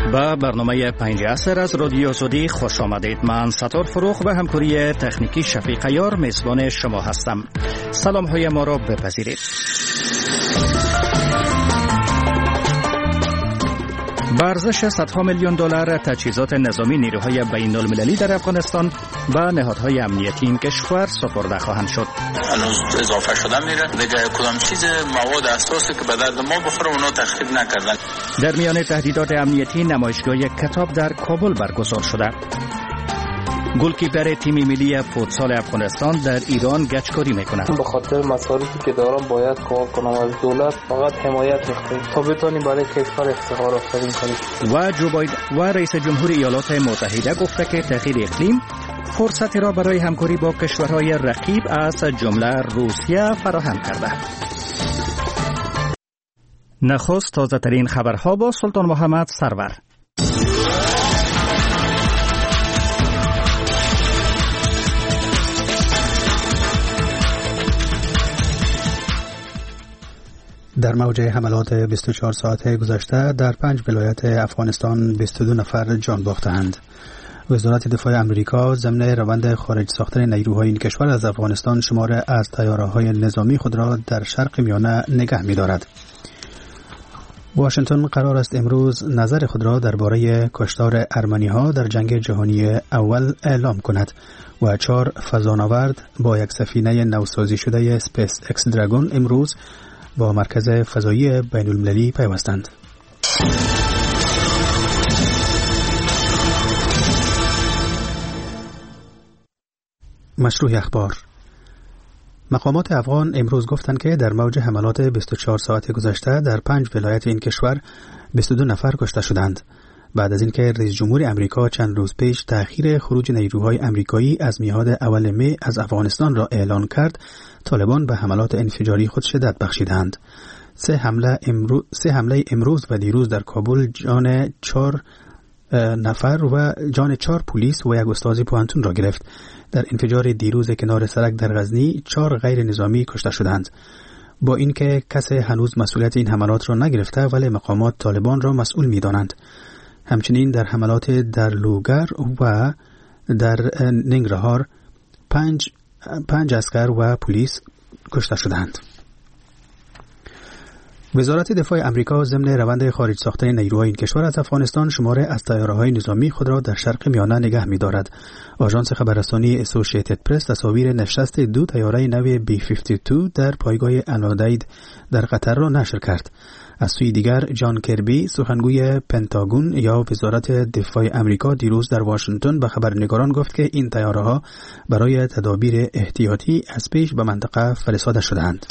با برنامه 5 عصر از رادیو زودی خوش آمدید. من ستار فروخ و همکاری تکنیکی شفیق عیار میزبان شما هستم. سلام های ما را بپذیرید. با ارزش صدها میلیون دلار تجهیزات نظامی نیروهای بین المللی در افغانستان به نهادهای امنیتی این کشور سپرده خواهند شد. هنوز اضافه شده میره دیگه. کدام چیز مواد اساسی که به درد ما بخوره اونا تخریب نکردن. در میان تهدیدات امنیتی نمایشگاه کتاب در کابل برگزار شده. گلکیپر تیم ملی فوتسال افغانستان در ایران گچکاری میکنه. به خاطر مصارفی که دارم باید کمک کنم از دولت، فقط حمایت میکنیم تا بتونیم برای کشور افتخار آفرین کنیم. و جو بایدن و رئیس جمهور ایالات متحده گفته که تغییر اقلیم فرصتی را برای همکاری با کشورهای رقیب از جمله روسیه فراهم کرده. نخست تازه ترین خبرها با سلطان محمد سرور. در موج حملات 24 ساعته گذشته در 5 ولایت افغانستان 22 نفر جان باختند. وزارت دفاع امریکا ضمن روند خارج ساختن نیروهای این کشور از افغانستان شمار از طیاره‌های نظامی خود را در شرق میانه نگه می‌دارد. واشنگتن قرار است امروز نظر خود را درباره کشتار ارمنی‌ها در جنگ جهانی اول اعلام کند و 4 فضانورد با یک سفینه نوسازی شده اسپیس اکس دراگون امروز با مرکز فضایی بین المللی پیوستند. مشروع اخبار. مقامات افغان امروز گفتند که در موج حملات 24 ساعت گذشته در 5 ولایت این کشور 22 نفر کشته شدند. بعد از اینکه رئیس جمهور امریکا چند روز پیش تأخیر خروج نیروهای امریکایی از میعاد اول می از افغانستان را اعلان کرد، طالبان به حملات انفجاری خود شدت بخشیدند. 3 حمله امروز و دیروز در کابل جان 4 نفر و جان 4 پلیس و یک استاد پوهنتون را گرفت. در انفجار دیروز کنار سرک در غزنی 4 غیر نظامی کشته شدند. با اینکه کسی هنوز مسئولیت این حملات را نگرفته، ولی مقامات طالبان را مسئول می‌دانند. همچنین در حملات در لوگر و در ننگرهار 5 عسکر و پلیس کشته شدند. وزارت دفاع امریکا ضمن روند خارج ساختن نیروهای این کشور از افغانستان شماره از طیاره‌های نظامی خود را در شرق میانه نگه می‌دارد. آژانس خبررسانی اسوسییتد پرس تصاویر نشست 2 طیاره نو B-52 در پایگاه العدید در قطر را نشر کرد. از سوی دیگر جان کربی سخنگوی پنتاگون یا وزارت دفاع امریکا دیروز در واشنگتن به خبرنگاران گفت که این طیاره‌ها برای تدابیر احتیاطی از پیش به منطقه فرستاده شدند.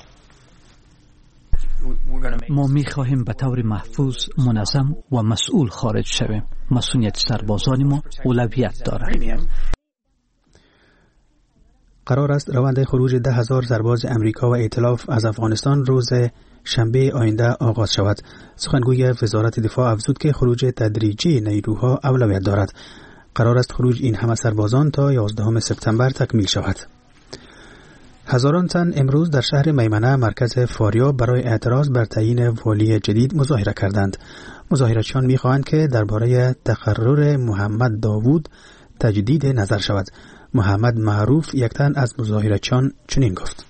ما می‌خواهیم به طور محفوظ، منظم و مسئول خارج شویم. مسئولیت سربازان ما اولویت دارد. قرار است روند خروج 10,000 سرباز امریکا و ائتلاف از افغانستان روز شنبه آینده آغاز شود. سخنگوی وزارت دفاع افزود که خروج تدریجی نیروها اولویت دارد. قرار است خروج این همه سربازان تا 11 سپتامبر تکمیل شود. هزاران تن امروز در شهر میمنه مرکز فاریاب برای اعتراض بر تعیین والی جدید مظاهره کردند. مظاهرچیان می‌خواهند که درباره تقرر محمد داوود تجدید نظر شود. محمد معروف یک تن از مظاهرچیان چنین گفت: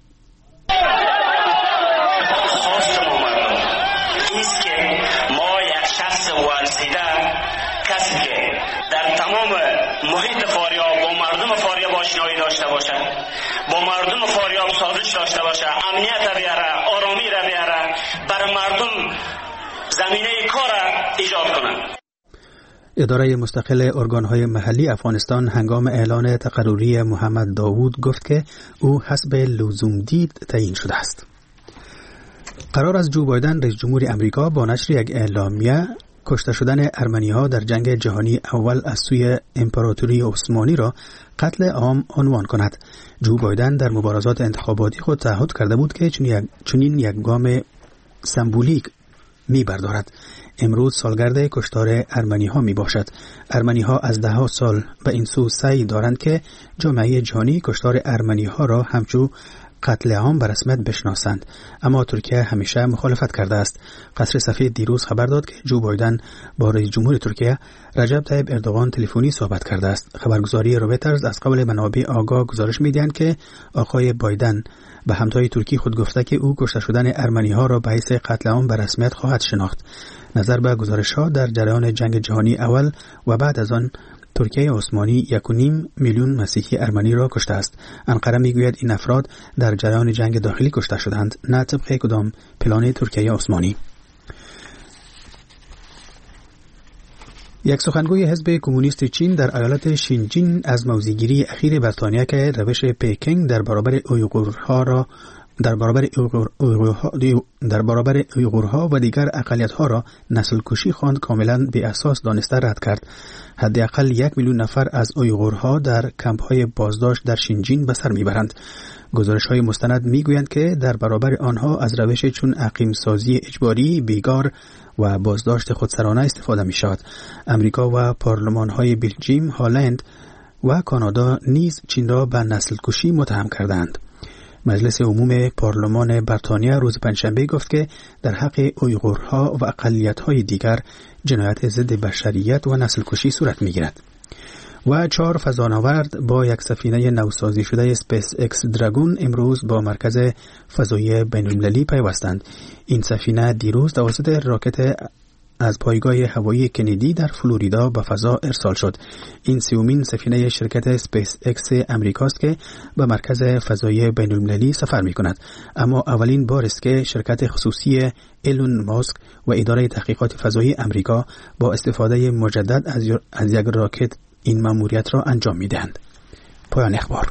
محیط فاریاب با مردم فاریاب آشنایی داشته باشه، با مردم فاریاب سازش داشته باشه، امنیت را بیاره، آرامی را بیاره، برای مردم زمینه کار ایجاد کنه. اداره مستقل ارگانهای محلی افغانستان هنگام اعلان تقرری محمد داوود گفت که او حسب لزوم دید تعیین شده است. قرار است جو بایدن رئیس جمهور امریکا با نشر یک اعلامیه کشته شدن ارمنی‌ها در جنگ جهانی اول از سوی امپراتوری عثمانی را قتل عام عنوان کند. جو بایدن در مبارزات انتخاباتی خود تعهد کرده بود که چنین یک گام سمبولیک می‌بردارد. امروز سالگرد کشتار ارمنی‌ها میباشد. ارمنی‌ها از 10 سال به این سو سعی دارند که جامعه جهانی کشتار ارمنی‌ها را همچون قتل عام به رسمیت بشناسند، اما ترکیه همیشه مخالفت کرده است. قصر سفید دیروز خبر داد که جو بایدن با رئیس جمهور ترکیه رجب طیب اردوغان تلفنی صحبت کرده است. خبرگزاری رویترز از قبل منابع آگاه گزارش می‌دهند که آقای بایدن به همتای ترکی خود گفته که او کشته شدن ارمنی‌ها را به حیث قتل عام به رسمیت خواهد شناخت. نظر به گزارش‌ها در جریان جنگ جهانی اول و بعد از آن ترکیه عثمانی 1.5 میلیون مسیحی ارمنی را کشته است. انقره میگوید این افراد در جریان جنگ داخلی کشته شدند، نه طبق کدام پلان ترکیه عثمانی. یک سخنگوی حزب کمونیست چین در ایالت شینجین از موضع‌گیری اخیر بریتانیا که روش پکینگ در برابر اویغورها و دیگر اقلیت‌ها را نسل کشی خواند کاملا بی اساس دانسته رد کرد. حداقل 1 میلیون نفر از اویغورها در کمپ‌های بازداشت در شینجین به سر میبرند. گزارش‌های مستند میگویند که در برابر آنها از روش چون اقیم‌سازی اجباری، بیگار و بازداشت خودسرانه استفاده می‌شود. امریکا و پارلمان‌های بلژیم، هلند و کانادا نیز چین را به نسل کشی متهم کردند. مجلس عموم پارلمان بریتانیا روز پنجشنبه گفت که در حق اویغورها و اقلیت‌های دیگر جنایت ضد بشریت و نسل کشی صورت می‌گیرد. و 4 فضانورد با یک سفینه نوسازی شده اسپیس اکس دراگون امروز با مرکز فضایی بین‌المللی پیوستند. این سفینه دیروز توسط راکت از پایگاه هوایی کندی در فلوریدا به فضا ارسال شد. این سومین سفینه شرکت اسپیس اکس امریکاست که به مرکز فضایی بین‌المللی سفر می‌کند، اما اولین بار است که شرکت خصوصی ایلون ماسک و اداره تحقیقات فضایی امریکا با استفاده مجدد از یک راکت این مأموریت را انجام می‌دهند. پایان اخبار.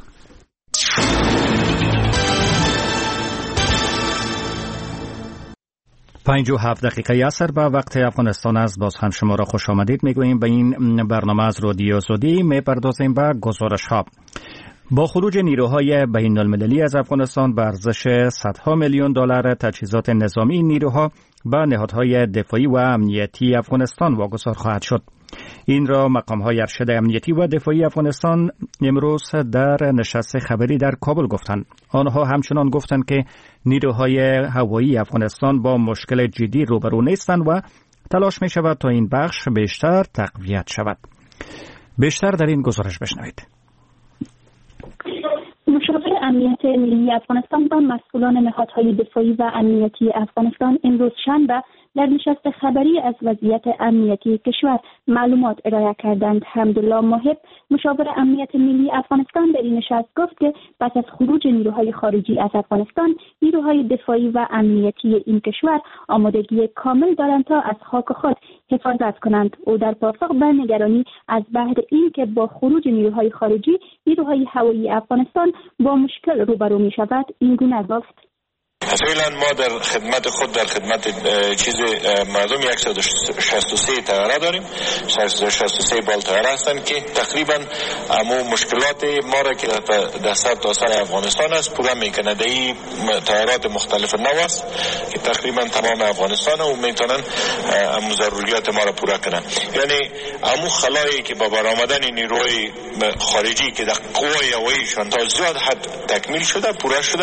57 دقیقه عصر به وقت افغانستان است. باز هم شما را خوش آمدید میگوییم به این برنامه از رادیو زودی. میپردازیم به گزارش ها. با خروج نیروهای بین المللی از افغانستان به ارزش صدها میلیون دلار تجهیزات نظامی نیروها به نهادهای دفاعی و امنیتی افغانستان واگذار خواهد شد. این را مقام‌های ارشد امنیتی و دفاعی افغانستان امروز در نشست خبری در کابل گفتند. آنها همچنان گفتند که نیروهای هوایی افغانستان با مشکل جدی روبرو نیستند و تلاش می شود تا این بخش بیشتر تقویت شود. بیشتر در این گزارش بشنوید. مشاور امنیت ملی افغانستان با مسئولان نهادهای دفاعی و امنیتی افغانستان امروز شنبه در نشست خبری از وضعیت امنیتی کشور معلومات ارائه کردند. حمدالله محب مشاور امنیت ملی افغانستان در این نشست گفت که پس از خروج نیروهای خارجی از افغانستان، نیروهای دفاعی و امنیتی این کشور آمادگی کامل دارند تا از خاک خود حفاظت کنند. او در پاسخ به نگرانی از بحث این که با خروج نیروهای خارجی نیروهای هوایی افغانستان با مشکل روبرو می شود این گونه گفت: فعلا ما در خدمت مردم 163 طیاره داریم. 163 بال طیاره هستند که تقریبا امو مشکلات ما را که در سر افغانستان است پورا میکنه. در این طیارات مختلف نو است که تقریبا تمام افغانستان و میتونن امو ضروریات ما را پورا کنن. یعنی امو خلایی که با برآمدن نیروهای خارجی که در قوای هواییشان تا زیاد حد تکمیل شده، پورا شده.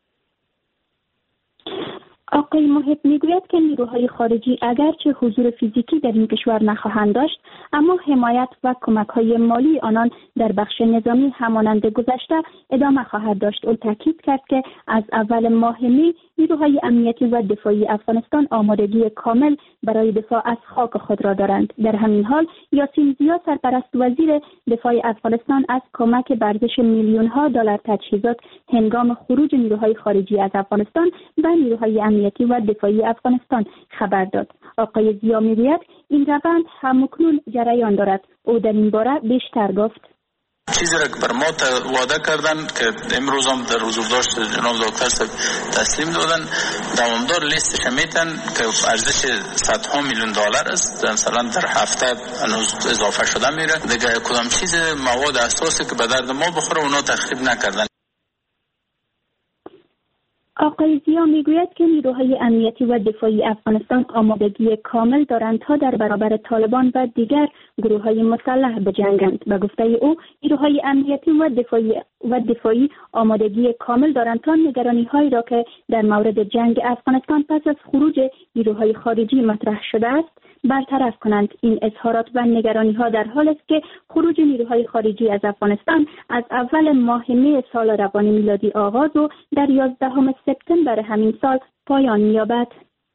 آقای محب میگوید که نیروهای خارجی اگرچه حضور فیزیکی در این کشور نخواهند داشت، اما حمایت و کمک‌های مالی آنان در بخش نظامی همانند گذشته ادامه خواهد داشت. او تاکید کرد که از اول ماه می نیروهای امنیتی و دفاعی افغانستان آمادگی کامل برای دفاع از خاک خود را دارند. در همین حال یاسین زیا سرپرست وزیر دفاع افغانستان از کمک به ارزش میلیون‌ها دلار تجهیزات هنگام خروج نیروهای خارجی از افغانستان به نیروهای امنیتی و دفاعی افغانستان خبر داد. آقای زیا میگوید این روند همکنون جریان دارد. او در این باره بیشتر گفت: چیزی را که بر ما وعده کردن که امروز هم در حضور داشت جناب دکتر صاحب تسلیم دادن، دوامدار لیستش میتن که ارزش صدها میلیون دلار است. مثلا در هفته هنوز اضافه شده میره. دیگه کدام چیز مواد اساسی که به درد ما بخوره اونا تخریب نکردن. آقای زیا میگوید که نیروهای امنیتی و دفاعی افغانستان آمادگی کامل دارند تا در برابر طالبان و دیگر گروه‌های مسلح بجنگند. به گفته او نیروهای امنیتی و دفاعی آمادگی کامل دارند تا نگرانی‌هایی را که در مورد جنگ افغانستان پس از خروج نیروهای خارجی مطرح شده است برطرف کنند. این اظهارات و نگرانی‌ها در حال است که خروج نیروهای خارجی از افغانستان از اول ماه می سال روان میلادی آغاز و در 11 سپتامبر همین سال پایان می‌یابد.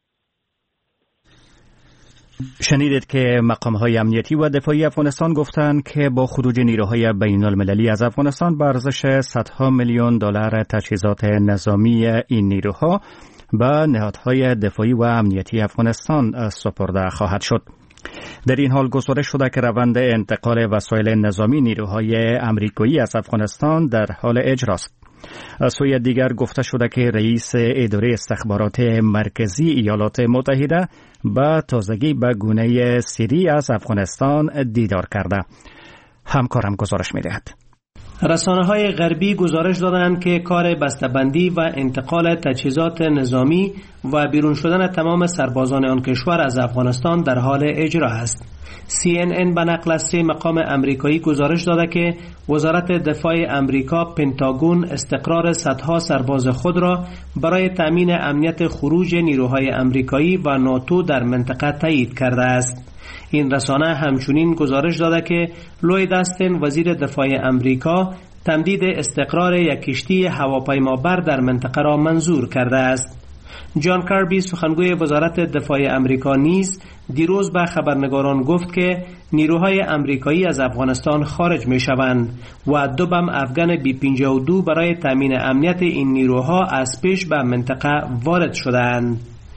شنیدید که مقام‌های امنیتی و دفاعی افغانستان گفتند که با خروج نیروهای بین‌المللی از افغانستان به ارزش صدها میلیون دلار تجهیزات نظامی این نیروها به نهادهای دفاعی و امنیتی افغانستان سپرده خواهد شد. در این حال گزارش شده که روند انتقال وسایل نظامی نیروهای آمریکایی از افغانستان در حال اجراست. از سوی دیگر گفته شده که رئیس اداره استخبارات مرکزی ایالات متحده به تازگی به گونه سری از افغانستان دیدار کرده. همکارم گزارش می‌دهد. رسانه‌های غربی گزارش دادند که کار بسته‌بندی و انتقال تجهیزات نظامی و بیرون شدن تمام سربازان آن کشور از افغانستان در حال اجرا است. CNN به نقل از 3 مقام امریکایی گزارش داده که وزارت دفاع امریکا پنتاگون استقرار صدها سرباز خود را برای تأمین امنیت خروج نیروهای امریکایی و ناتو در منطقه تایید کرده است. این رسانه همچنین گزارش داده که لوید استن وزیر دفاع امریکا تمدید استقرار یک کشتی هواپیمابر در منطقه را منظور کرده است. جان کاربی سخنگوی وزارت دفاع امریکا نیز دیروز به خبرنگاران گفت که نیروهای امریکایی از افغانستان خارج می شوند و 2 بم افغان B-52 برای تامین امنیت این نیروها از پیش به منطقه وارد شدند.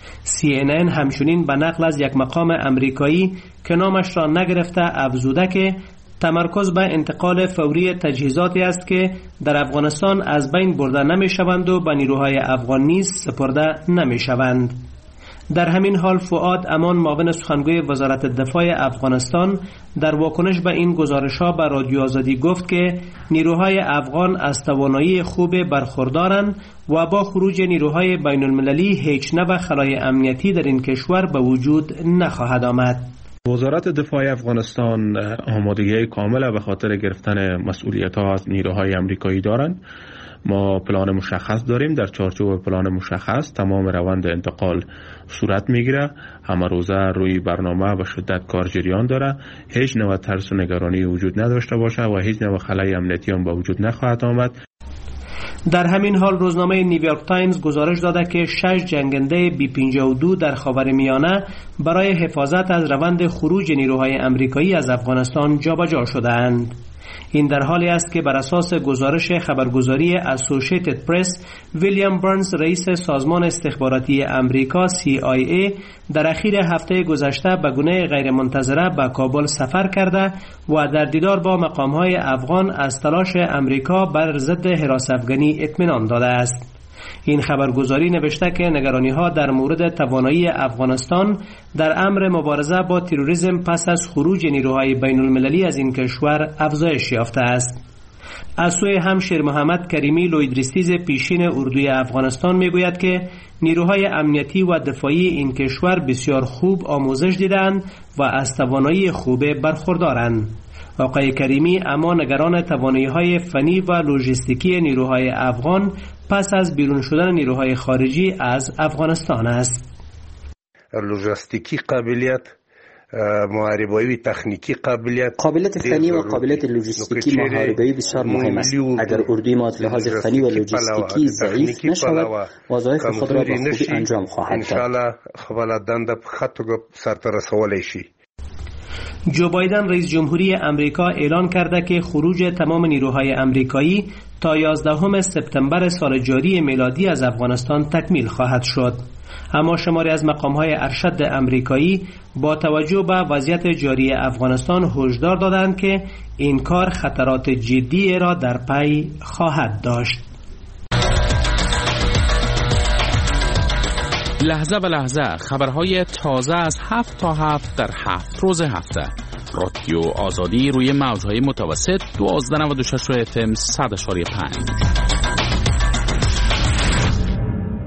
CNN همچنین به نقل از یک مقام امریکایی که نامش را نگرفته افزوده که تمرکز به انتقال فوری تجهیزاتی است که در افغانستان از بین برده نمی شوند و به نیروهای افغان نیز سپرده نمی شوند. در همین حال فؤاد امان معاون سخنگوی وزارت دفاع افغانستان در واکنش به این گزارش‌ها به رادیو آزادی گفت که نیروهای افغان از توانایی خوب برخوردارند و با خروج نیروهای بین‌المللی هیچ نوع خلای امنیتی در این کشور به وجود نخواهد آمد. وزارت دفاع افغانستان آمادگی کامل به خاطر گرفتن مسئولیت‌ها از نیروهای آمریکایی دارند. ما پلان مشخص داریم، در چارچوب پلان مشخص تمام روند انتقال صورت میگیره، همه روزه روی برنامه و شدت کار جریان داره، هیچ نوع ترس و نگرانی وجود نداشته باشه و هیچ نوع خلای امنیتی هم به وجود نخواهد آمد. در همین حال روزنامه نیویورک تایمز گزارش داده که 6 جنگنده B-52 در خاورمیانه برای حفاظت از روند خروج نیروهای آمریکایی از افغانستان جابجا شده‌اند. این در حالی است که بر اساس گزارش خبرگزاری اسوسییتد پرس، ویلیام برنز رئیس سازمان استخباراتی امریکا CIA در اخیر هفته گذشته به گونه غیرمنتظره به کابل سفر کرده و در دیدار با مقام‌های افغان از تلاش امریکا بر ضد حراس افغانی اطمینان داده است. این خبرگزاری نوشته که نگرانی‌ها در مورد توانایی افغانستان در امر مبارزه با تروریسم پس از خروج نیروهای بین‌المللی از این کشور افزایش یافته است. از سوی هم شیر محمد کریمی لویدریستیز پیشین اردوی افغانستان میگوید که نیروهای امنیتی و دفاعی این کشور بسیار خوب آموزش دیدند و از توانایی خوب برخوردارند. آقای کریمی اما نگران توانایی‌های فنی و لوجستیکی نیروهای افغان پس از بیرون شدن نیروهای خارجی از افغانستان است. لوجستیکی قابلیت، محاربایی تکنیکی قابلیت فنی و قابلیت لوجستیکی محاربایی بسیار مهم است. اگر اردوی ما از لحاظ فنی و لوجستیکی ضعیف نشود، وظایف خود را به خوبی انجام خواهد داد. انشاءالله خپل دنده په ښه توګه سرته رسولی شي. جو بایدن رئیس جمهوری امریکا اعلان کرده که خروج تمام نیروهای امریکایی تا 11 سپتامبر سال جاری میلادی از افغانستان تکمیل خواهد شد. اما شماری از مقام‌های ارشد امریکایی با توجه به وضعیت جاری افغانستان هشدار دادند که این کار خطرات جدی را در پی خواهد داشت. لحظه به لحظه خبرهای تازه از 7 تا 7 در 7 روز هفته. رادیو آزادی روی موجهای متوسط 1296 FM 100.5.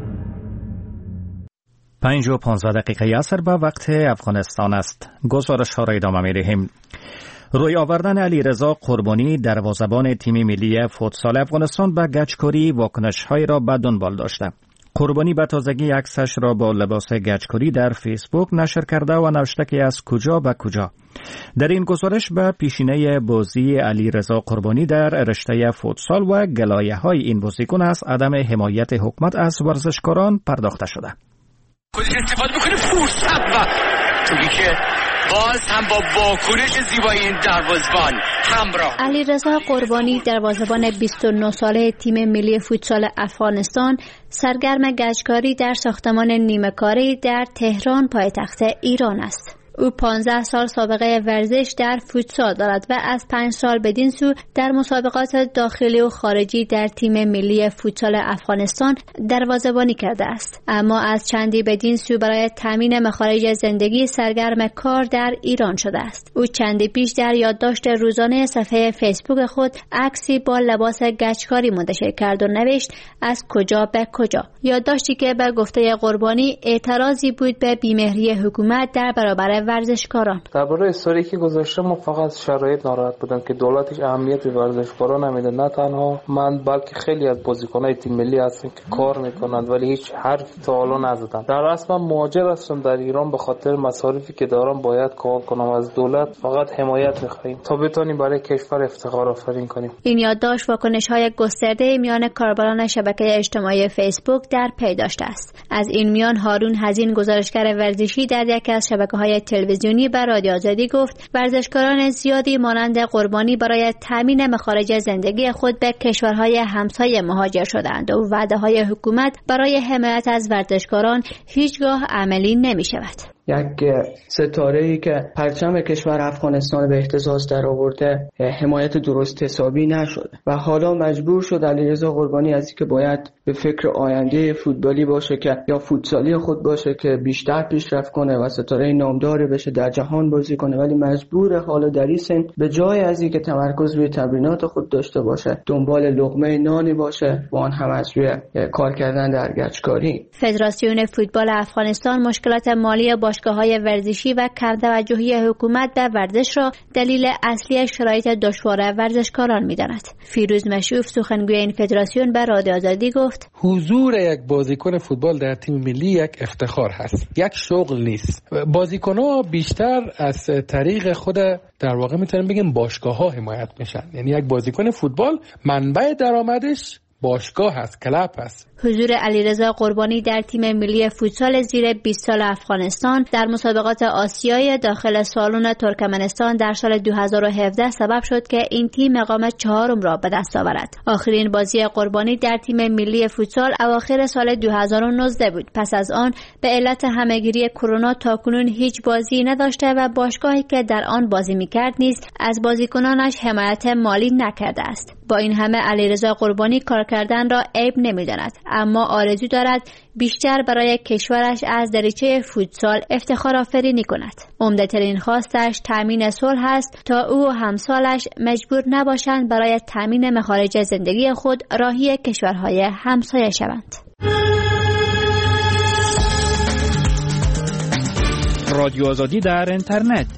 5:15 عصر به وقت افغانستان است. گزارش ها را ادامه می دهیم. روی آوردن علیرضا قربانی دروازه‌بان تیم ملی فوتسال افغانستان به گچکاری واکنش‌های را به دنبال داشته. قربانی به تازگی عکسش را با لباس گچکاری در فیسبوک نشر کرده و نوشته که از کجا به کجا. در این گزارش به پیشینه بازی علیرضا قربانی در رشته فوتسال و گلایه‌های این بازیکن از عدم حمایت حکومت از ورزشکاران پرداخته شده. استفاده میکنه فرصت و توی که باز هم با واکنش زیبای این دروازه‌بان همراه. علیرضا قربانی دروازه‌بان 29 ساله تیم ملی فوتسال افغانستان سرگرم گچکاری در ساختمان نیمه کاری در تهران پایتخت ایران است. او 15 سال سابقه ورزش در فوتسال دارد و از 5 سال بدین سو در مسابقات داخلی و خارجی در تیم ملی فوتسال افغانستان دروازه‌بانی کرده است. اما از چندی بدین سو برای تامین مخارج زندگی سرگرم کار در ایران شده است. او چندی پیش در یادداشت روزانه صفحه فیسبوک خود عکسی با لباس گچکاری منتشر کرد و نوشت از کجا به کجا. یادداشتی که به گفته قربانی اعتراضی بود به بیمهری حکومت در برابر ورزشکاران. درباره استوری که گذاشتم ما فقط شرایط ناراحت بودم که دولتش اهمیت به ورزشکاران نمیده. نه تنها من بلکه خیلی از بازیکنای تیم ملی هستن که کار میکنند ولی هیچ حرفی تا حالا نزدن. در اصل من مهاجر هستم در ایران، به خاطر مصارفی که دارم باید کار کنم. از دولت فقط حمایت میخوایم تا بتونیم برای کشور افتخار آفرین کنیم. این یادداشت واکنش‌های گسترده میان کاربران شبکه اجتماعی فیسبوک در پی داشته است. از این میان هارون حزین گزارشگر ورزشی در یکی از شبکه‌های تلویزیونی به رادیو آزادی گفت ورزشکاران زیادی مانند قربانی برای تامین مخارج زندگی خود به کشورهای همسایه مهاجر شدند و وعده‌های حکومت برای حمایت از ورزشکاران هیچگاه عملی نمی‌شود. یک ستاره‌ای که پرچم کشور افغانستان به اهتزاز در آورده حمایت درست حسابی نشد و حالا مجبور شد علیرضا قربانی از اینکه باید به فکر آینده فوتبالی باشه که یا فوتسالی خود باشه که بیشتر پیشرفت کنه و ستاره نامداری بشه در جهان بازی کنه، ولی مجبور حالا در این سن به جای از اینکه تمرکز روی تمرینات خود داشته باشه دنبال لقمه نانی باشه و آن هم از روی کار کردن در گچکاری. فدراسیون فوتبال افغانستان مشکلات مالی باشگاه‌های ورزشی و کم‌توجهی حکومت به ورزش را دلیل اصلی شرایط دشوار ورزشکاران می‌داند. فیروز مشوف سخنگوی این فدراسیون به رادیو آزادی گفت: حضور یک بازیکن فوتبال در تیم ملی یک افتخار هست، یک شغل نیست. بازیکن‌ها بیشتر از طریق خود در واقع می‌تونیم بگیم باشگاه‌ها حمایت میشن. یعنی یک بازیکن فوتبال منبع درآمدش باشگاه هست، کلاب هست. حضور علیرضا قربانی در تیم ملی فوتسال زیر 20 سال افغانستان در مسابقات آسیای داخل سالن ترکمنستان در سال 2017 سبب شد که این تیم مقام 4 را به دست آورد. آخرین بازی قربانی در تیم ملی فوتسال اواخر سال 2019 بود. پس از آن به علت همهگیری کرونا تاکنون هیچ بازی نداشته و باشگاهی که در آن بازی می‌کرد نیز از بازیکنانش حمایت مالی نکرده است. با این همه علیرضا قربانی کار کردن را عیب نمی‌داند، اما آرزو دارد بیشتر برای کشورش از دریچه فوتسال افتخار آفرینی کند. عمده‌ترین خواستش تامین صلح است تا او و همسالش مجبور نباشند برای تامین مخارج زندگی خود راهی کشورهای همسایه شوند. رادیو آزادی در اینترنت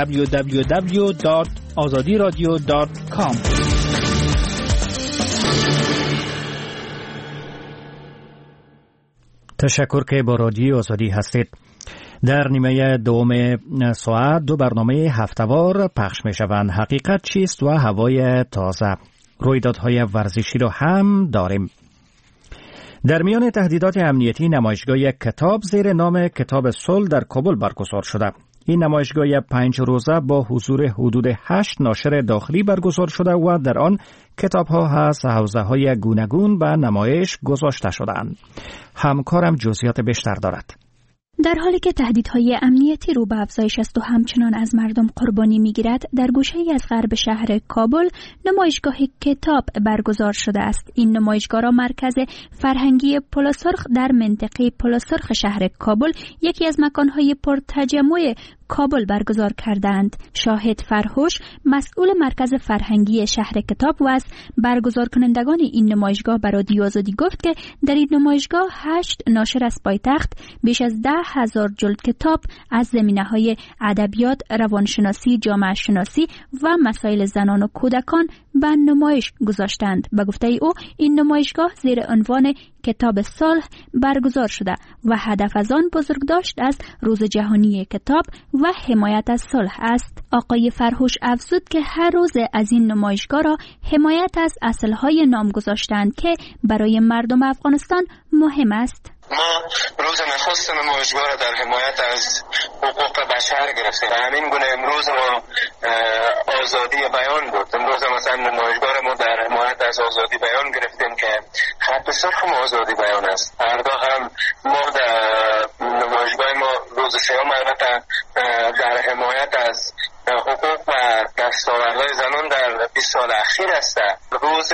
www.azadiradio.com. تشکر که با رادیو آزادی هستید. در نیمه دوم ساعت 2 برنامه هفته‌وار پخش می شوند. حقیقت چیست و هوای تازه. رویدادهای ورزشی را هم داریم. در میان تهدیدات امنیتی نمایشگاه کتاب زیر نام کتاب صلح در کابل برگزار شده. این نمایشگاه 5 روزه با حضور حدود 8 ناشر داخلی برگزار شده و در آن کتاب‌ها از حوزه‌های گوناگون به نمایش گذاشته شده‌اند. همکارم جزئیات بیشتر دارد. در حالی که تهدیدهای امنیتی رو به افزایش است و همچنان از مردم قربانی می‌گیرد، در گوشه‌ای از غرب شهر کابل نمایشگاه کتاب برگزار شده است. این نمایشگاه را مرکز فرهنگی پلاسرخ در منطقه پلاسرخ شهر کابل، یکی از مکان‌های پرتجمع کابل برگزار کردند. شاهد فرهوش مسئول مرکز فرهنگی شهر کتاب و از برگزار کنندگان این نمایشگاه به رادیو آزادی گفت که در این نمایشگاه 8 ناشر از پایتخت بیش از 10,000 جلد کتاب از زمینه‌های ادبیات، روانشناسی، جامعه شناسی و مسائل زنان و کودکان به نمایش گذاشتند. به گفته او این نمایشگاه زیر عنوان کتاب صلح برگزار شده و هدف از آن بزرگداشت از روز جهانی کتاب و حمایت از صلح است. آقای فرهوش افزود که هر روز از این نمایشگاه را حمایت از اصلهای نام گذاشتند که برای مردم افغانستان مهم است. ما روز نخست نمایشگاه را در حمایت از حقوق بشر گرفتیم و همین گونه امروز ما آزادی بیان بود. امروز مثلا نمایشگاه را ما در حمایت از آزادی بیان گرفتیم که خط سرخ ما آزادی بیان است. فردا هم ما در نمایشگاه ما روز سیام البته در حمایت از حقوق و دستاوردهای زنان در 20 سال اخیر است. روز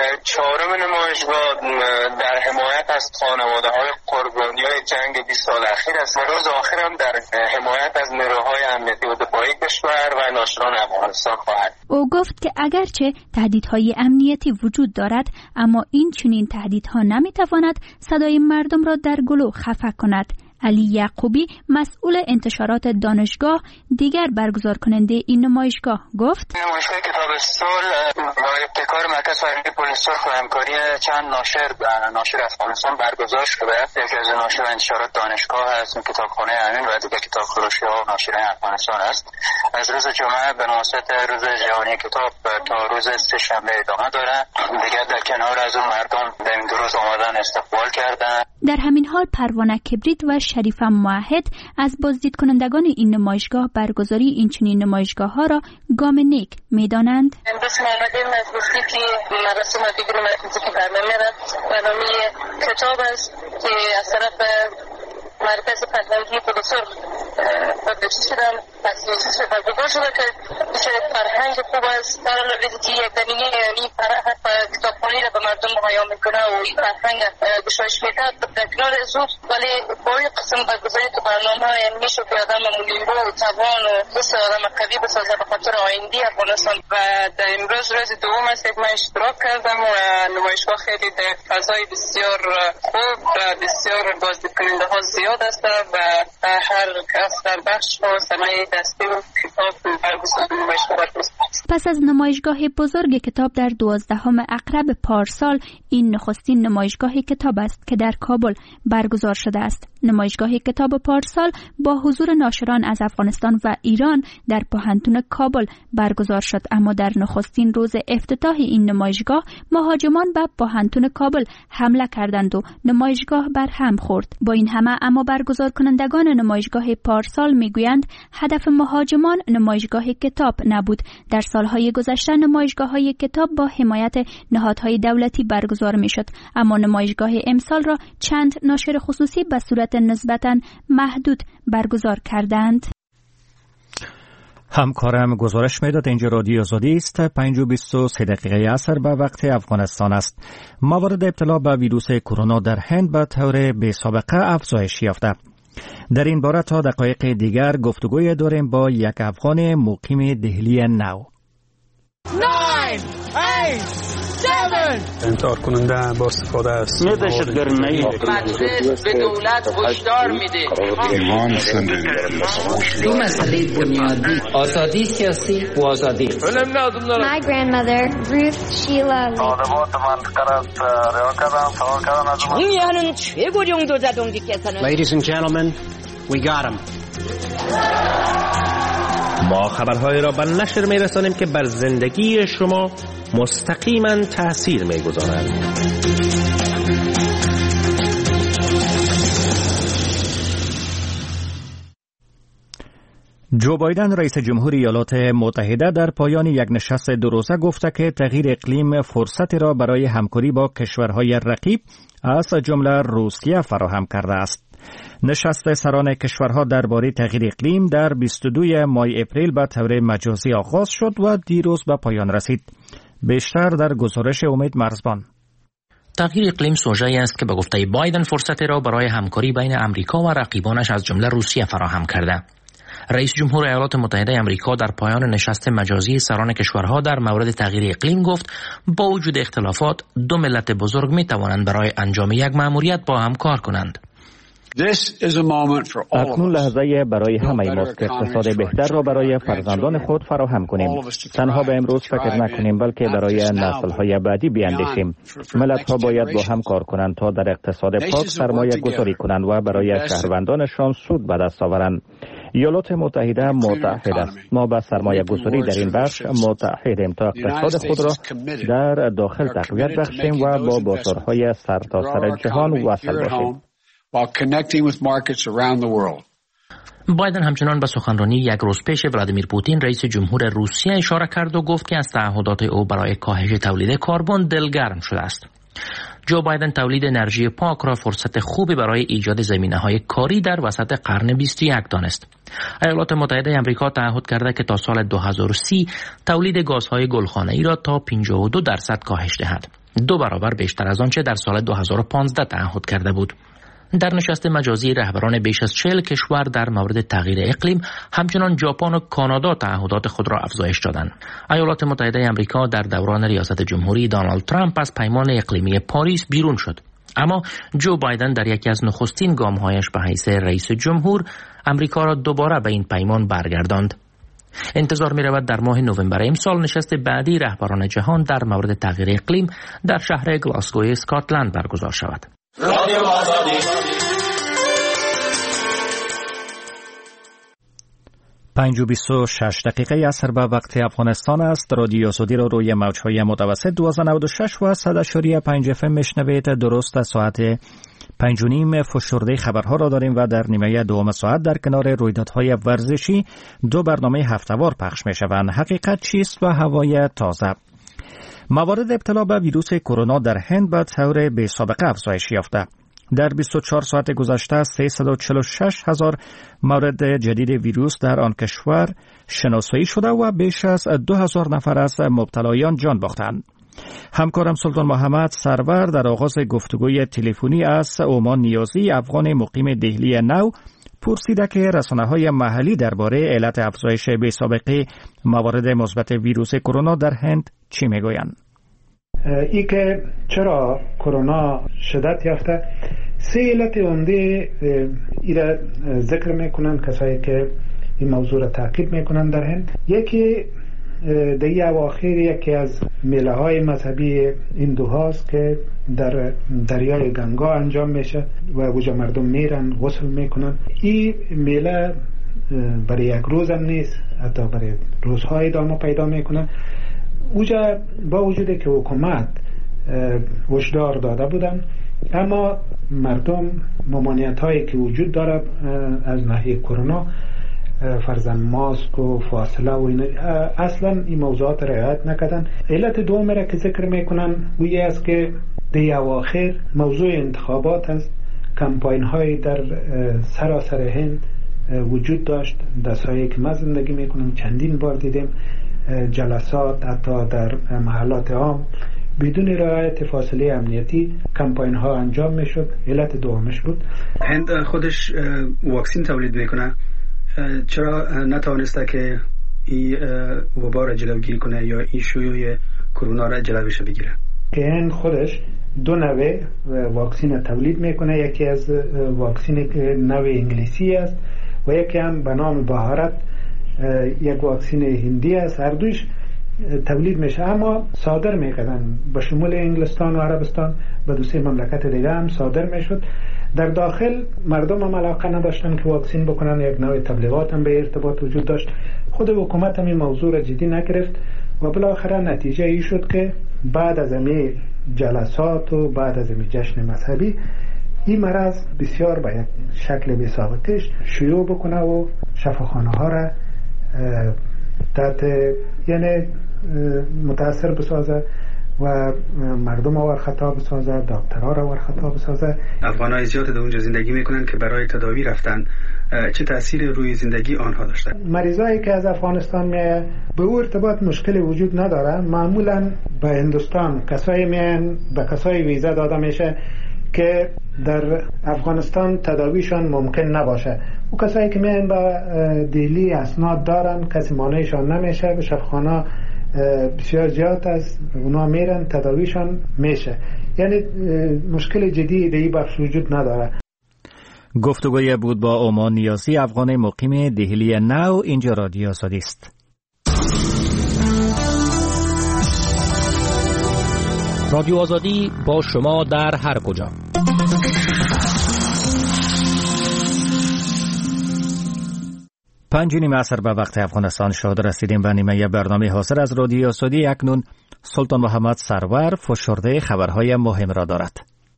4 نمایشگاه در حمایت از خانواده‌های قربانی‌های جنگ 20 سال اخیر است و روز آخر هم در حمایت از نیروهای امنیتی و دفاعی کشور و ناشران افغانستان خواهد. او گفت که اگرچه تهدیدهای امنیتی وجود دارد اما این چنین تهدیدها نمی‌تواند صدای مردم را در گلو خفه کند. علی یعقوبی مسئول انتشارات دانشگاه دیگر برگزار کننده این نمایشگاه گفت نمایشگاه کتاب صلح با ابتکار مرکز فرهنگی پل سرخ و همکاری چند ناشر افغانستان برگزار شده. یکی از ناشر انتشارات دانشگاه است، کتابخانه امین و دیگر کتاب فروشی ها و ناشران افغانستان است. از روز جمعه به مناسبت روز جهانی کتاب تا روز سه‌شنبه ادامه داره. دیگر در کنار از اون مردم در این 2 روز آمدن استقبال کردن. در همین حال پروانه کبریت و شریفه موحد از بازدید کنندگان این نمایشگاه برگزاری این چنین نمایشگاه ها را گام نیک می‌دانند. امروز ما آمدیم از گفتی که مراسم دیگر مرکزی که برنامه کتاب است که از طرف مرکز فرهنگی پل سرخ برگزار شدن تأسیس برگزار شده که بیشتر فرهنگ خوب است. در حال که یک زمینه یعنی کتابخوانی را به مردم مهیا میکنه و این فرهنگ گشایش میده در کنار زود، ولی با این قسم برگزاری تو برنامه میشه که آدم ملیرو و توان و حس آدم قوی بسازه به خاطر آینده افغانستان. و در امروز روز دوم است که من اشتراک کردم و نمایشگاه خیلی در فضای بسیار خوب و بسیار بازدید کننده ها زیاد است و هر کس در بخش و صنایع دستی و کتاب برگزار نمایشگاه است. پس از نمایشگاه بزرگ کتاب در 12 اقرب پارسال این نخستین نمایشگاه کتاب است که در کابل برگزار شده است. نمایشگاه کتاب پارسال با حضور ناشران از افغانستان و ایران در پوهنتون کابل برگزار شد، اما در نخستین روز افتتاح این نمایشگاه مهاجمان به پوهنتون کابل حمله کردند و نمایشگاه بر هم خورد. با این همه اما برگزار کنندگان نمایشگاه پارسال میگویند هدف مهاجمان نمایشگاه کتاب نبود. در سالهای گذشته نمایشگاه‌های کتاب با حمایت نهادهای دولتی برگزار میشد، اما نمایشگاه امسال را چند ناشر خصوصی به صورت نسبتاً محدود برگزار کردند. همکارم گزارش میداد. اینجا رادیو آزادی است. 5:23 دقیقه عصر به وقت افغانستان است. موارد ابتلا به ویروس کرونا در هند به طور بی‌سابقه افزایش یافته. در این باره تا دقایق دیگر گفتگوی داریم با یک افغان مقیم دهلی نو. 9 8 7 انتحار کننده با استفاده از دهشتگردی مجلس به دولت هشدار میده دو مسئله بنیادی آزادی سیاسی و آزادی. My grandmother Ruth Sheila 정의하는 최고 정도 자동지께서는 Ladies and gentlemen, we got him. ما خبرهای را به نشر می‌رسانیم که بر زندگی شما مستقیما تأثیر می‌گذارند. جو بایدن رئیس جمهوری ایالات متحده در پایان یک نشست 2 روزه گفته که تغییر اقلیم فرصتی را برای همکاری با کشورهای رقیب از جمله روسیه فراهم کرده است. نشست سران کشورها درباره تغییر اقلیم در 22 ماه اپریل به طور مجازی آغاز شد و دیروز به پایان رسید. بیشتر در گزارش امید مرزبان. تغییر اقلیم سوژه‌ای است که به گفته بایدن فرصتی را برای همکاری بین امریکا و رقیبانش از جمله روسیه فراهم کرده. رئیس جمهور ایالات متحده آمریکا در پایان نشست مجازی سران کشورها در مورد تغییر اقلیم گفت با وجود اختلافات دو ملت بزرگ می توانند برای انجام یک مأموریت با هم کار کنند. اکنون لحظه برای همه ماست که اقتصاد بهتر را برای فرزندان خود فراهم کنیم. تنها به امروز فکر نکنیم بلکه برای نسل‌های بعدی بیاندیشیم. ملت‌ها باید با هم کار کنند تا در اقتصاد پاک سرمایه گذاری کنند و برای شهروندانشان سود به دست آورند. ایالات متحده متحد است. ما به سرمایه گذاری در این بخش متحدیم تا اقتصاد خود را در داخل تقویت بخشیم و با بازارهای سرتاسر جهان وصل باشیم. بایدن همچنان به سخنرانی یک روز پیش ولادیمیر پوتین رئیس جمهور روسیه اشاره کرد و گفت که از تعهدات او برای کاهش تولید کربن دلگرم شده است. جو بایدن تولید انرژی پاک را فرصت خوبی برای ایجاد زمینه‌های کاری در وسط قرن 21 دانست. ایالات متحده آمریکا تعهد کرده که تا سال 2030 تولید گازهای گلخانه‌ای را تا 52% کاهش دهد. 2 برابر بیشتر از آنچه در سال 2015 تعهد کرده بود. در نشست مجازی رهبران بیش از 40 کشور در مورد تغییر اقلیم همچنان ژاپن و کانادا تعهدات خود را افزایش دادند. ایالات متحده آمریکا در دوران ریاست جمهوری دونالد ترامپ از پیمان اقلیمی پاریس بیرون شد. اما جو بایدن در یکی از نخستین گام‌هایش به حیث رئیس جمهور آمریکا را دوباره به این پیمان برگرداند. انتظار می رود در ماه نوامبر امسال نشست بعدی رهبران جهان در مورد تغییر اقلیم در شهر گلاسگو اسکاتلند برگزار شود. 5:26 عصر به وقت افغانستان است. رادیو آزادی را روی موج‌های متوسط 1296 و 100.5 FM میشنوید. درست از ساعت 5:30 فشرده خبرها را داریم و در نیمه دوم ساعت در کنار رویدادهای ورزشی 2 برنامه هفته‌وار پخش می‌شوند. حقیقت چیست و هوای تازه. موارد ابتلا به ویروس کرونا در هند به طور بی‌سابقه افزایش یافته. در 24 ساعت گذشته 346,000 مورد جدید ویروس در آن کشور شناسایی شده و بیش از 2,000 نفر از مبتلایان جان باختند. همکارم سلطان محمد سرور در آغاز گفتگوی تلفنی از اومان نیازی افغان مقیم دهلی نو پرسیده که رسانه‌های محلی درباره علت افزایش بی‌سابقه موارد مثبت ویروس کرونا در هند چی میگویند؟ ای که چرا کرونا شدت یافته، 3 علت عمده ایرا ذکر میکنن کسایی که این موضوع را تعقیب میکنن در هند. یکی در اواخر یکی از میله های مذهبی هندو هاست که در دریای گنگا انجام میشه و اوجا مردم میرن غسل میکنن. این میله برای یک روز هم نیست، حتی برای روزهای ادامه پیدا میکنن. اوجا با وجود که حکومت هشدار داده بودن، اما مردم ممانعت هایی که وجود داره از ناحیه کرونا، فرضاً ماسک و فاصله و این اصلا این موضوعات رعایت نکردن. علت دوم را که ذکر میکنن اویه است که در اواخر موضوع انتخابات است. کمپاین های در سراسر هند وجود داشت. دستایی که من زندگی میکنم چندین بار دیدیم جلسات حتی در محلات عام بدون رعایت فاصله امنیتی کمپاین ها انجام میشد. علت دومش بود. هند خودش واکسین تولید میکنه، چرا نتوانسته که این وبا را جلوگیری کنه یا این شیوع کرونا را جلوش بگیره؟ که هند خودش 2 نوع واکسین تولید میکنه. یکی از واکسین که نوع انگلیسی است و یکی هم به نام بهارت، یک واکسین هندی است. هر دویش تولید میشه اما صادر میکردن به شمول انگلستان و عربستان، به 2-3 مملکت دیگه هم صادر میشد. در داخل مردم هم علاقه نداشتن که واکسین بکنن. یک نوع تبلیغات هم به ارتباط وجود داشت. خود حکومت هم این موضوع را جدی نگرفت و بالاخره نتیجه ای شد که بعد از این جلسات و بعد از این جشن مذهبی این مرض بسیار به یک شکل بی سابقه‌اش شیوع بکنه و شفاخانه ها را یعنی متاثر بسازه و مردم ها ورخطا بسازه، دکترها را ورخطا بسازه. افغان های زیاد در اونجا زندگی میکنن که برای تداوی رفتن، چه تأثیری روی زندگی آنها داشته؟ مریضایی که از افغانستان میه به او ارتباط مشکلی وجود نداره. معمولا به هندوستان کسایی میان به کسایی ویزا داده میشه که در افغانستان تداویشان ممکن نباشه. و کسایی که میان با دهلی اسناد دارن کسی مانعشان نمیشه. به شفاخانه بسیار زیاد از اونا میرن، تداویشان میشه، یعنی مشکل جدی در این بخش وجود نداره. گفتگوی بود با اومان نیازی، افغان مقیم دهلی نو. اینجا رادیو آزادی است. رادیو آزادی با شما در هر کجا. پنج نیم عصر به وقت افغانستان شد. رسیدیم به نیمه برنامه حاضر از رادیو آزادی. اکنون سلطان محمد سرور فشرده خبرهای مهم را دارد.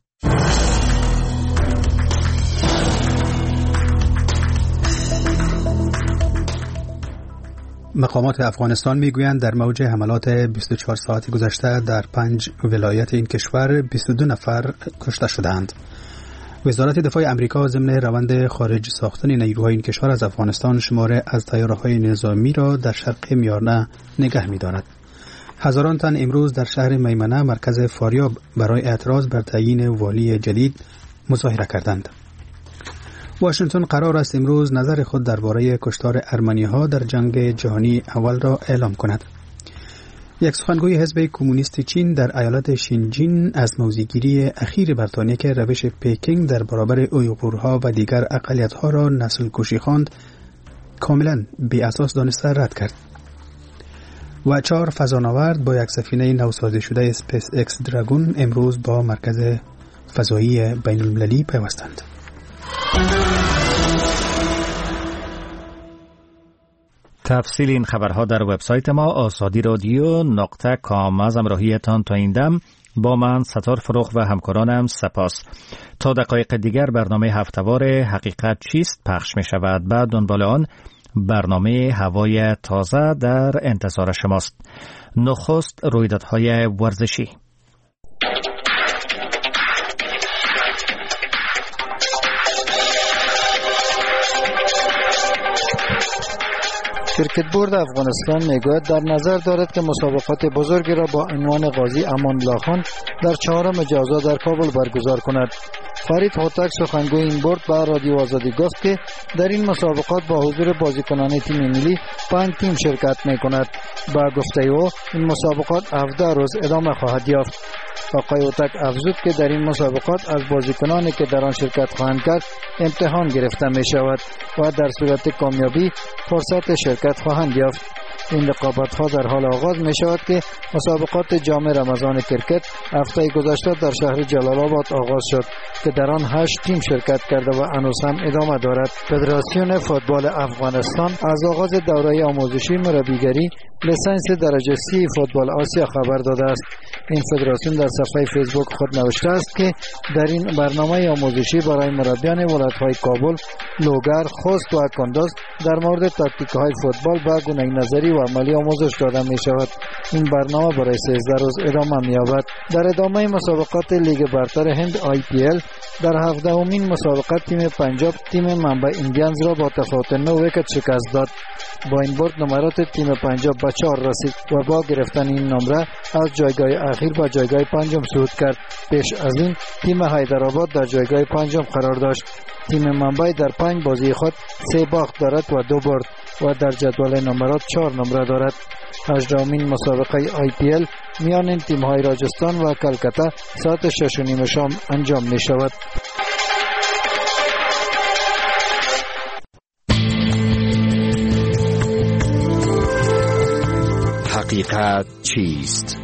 مقامات افغانستان میگویند در موج حملات 24 ساعت گذشته در 5 ولایت این کشور 22 نفر کشته شدند. وزارت دفاع امریکا ضمن روند خارج ساختن نیروهای این کشور از افغانستان شماره از طیاره‌های نظامی را در شرق میانه نگه می‌دارد. هزاران تن امروز در شهر میمنه مرکز فاریاب برای اعتراض بر تعیین والی جدید مظاهره کردند. واشنگتن قرار است امروز نظر خود درباره کشتار ارمنی‌ها در جنگ جهانی اول را اعلام کند. یک سخنگوی حزب کمونیست چین در ایالت شینجین از موضع‌گیری اخیر برتانیه که روش پکینگ در برابر اویغورها و دیگر اقلیت‌ها را نسل کشی خواند کاملا بی اساس دانسته رد کرد. و 4 فضانورد با یک سفینه نوسازی شده اسپیس اکس دراگون امروز با مرکز فضایی بین المللی پیوستند. تفصیل این خبرها در وبسایت ما azadi.radio.com. از همراهیتان تا این دم با من ستار فروغ و همکارانم سپاس. تا دقایق دیگر برنامه هفته‌وار حقیقت چیست پخش می شود. بعد دنبال آن برنامه هوای تازه در انتظار شماست. نخست رویدادهای ورزشی. کرکت بورد افغانستان میگوید در نظر دارد که مسابقات بزرگی را با عنوان قاضی امان الله خان در 4 جوزا در کابل برگزار کند. فرید هوتک سخنگوی این بورد به رادیو آزادی گفت که در این مسابقات با حضور بازیکنان تیم ملی 5 تیم شرکت میکند. با گفته او این مسابقات 17 روز ادامه خواهد یافت. آقای هوتک افزود که در این مسابقات از بازیکنانی که در آن شرکت خواهند کرد امتحان گرفته می شود و در صورت کامیابی فرصت شرکت خواهند یافت. این رقابت‌ها در حال آغاز می شود که مسابقات جام رمضان کرکت هفته گذشته در شهر جلال آباد آغاز شد که در آن 8 تیم شرکت کرده و هنوز هم ادامه دارد. فدراسیون فوتبال افغانستان از آغاز دوره آموزشی مربیگری لیسانس درجه C فوتبال آسیا خبر داده است. این فدراسیون در صفحه فیسبوک خود نوشته است که در این برنامه آموزشی برای مربیان ولایت‌های کابل، لوگر، خوست و کندوز در مورد تاکتیک‌های فوتبال به گونه نظری و عملی آموزش داده می شود. این برنامه برای 13 روز ادامه می یابد. در ادامه مسابقات لیگ برتر هند IPL در 17مین مسابقات تیم پنجاب تیم منبع ایندیانز را با تفاوت 9 ویکت شکست داد. با این برد نمرات تیم پنجاب به 4 رسید و با گرفتن این نمره از جایگاه اخیر به جایگاه پنجم صعود کرد. پیش از این تیم حیدرآباد در جایگاه پنجم قرار داشت. تیم منبع در 5 بازی خود 3 باخت دارد و 2 برد و در جدول نمرات 4 نمره دارد. 18مین مسابقه IPL میان تیم‌های راجستان و کلکتا ساعت 6:30 شام انجام می شود. حقیقت چیست؟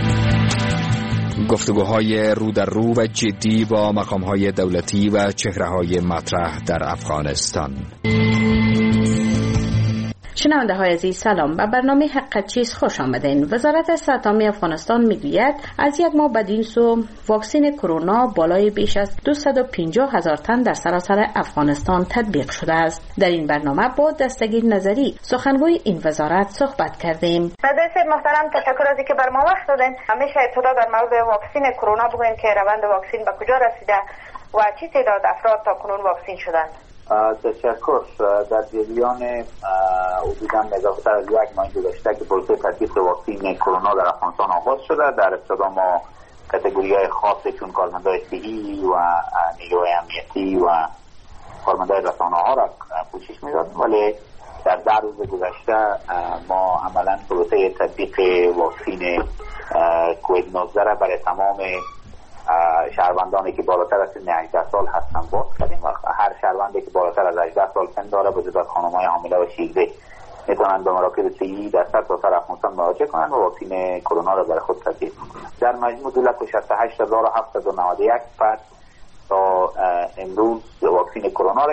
گفتگوهای رو در رو و جدی با مقام‌های دولتی و چهره‌های مطرح در افغانستان. شنونده های عزیز سلام، به برنامه حقیقت چیست خوش آمدین. وزارت صحت عامه افغانستان میگوید از یک ماه بدین سو واکسن کرونا بالای بیش از 250,000 تن در سراسر افغانستان تطبیق شده است. در این برنامه با دستگیر نظری سخنگوی این وزارت صحبت کردیم. مجلس محترم تشکر از اینکه بر ما وقت دادین. همیشه اطلاع در مورد واکسن کرونا بگوین که روند واکسن به کجا رسیده و چه تعداد افراد تا کنون واکسن شدند. تشکر. در جریان حدوداً نزدیکتر از 1 ماه گذشته که پروسه تطبیق واکسن کرونا در افغانستان آغاز شده، در ابتدا ما کاتگوری‌های خاص چون کارمندان صحی و نیروی امنیتی و کارمندان رسانه ها را پوشش میدادیم، ولی در 10 روز گذشته ما عملا پروسه تطبیق واکسین کووید 19 را برای تمام شهروندانی که بالاتر از سن 18 سال هستند باز کردیم و هر شهروندی که بالاتر از 18 سال سن داره به جز خانم‌های حامله و شیرده میتونن به مراکز صحی در سطح سر افغانستان مراجعه کنند و واکسین کرونا را برای خود تطبیق کنند. در مجموع 2,68,791 فرد تا امروز واکسین کرونا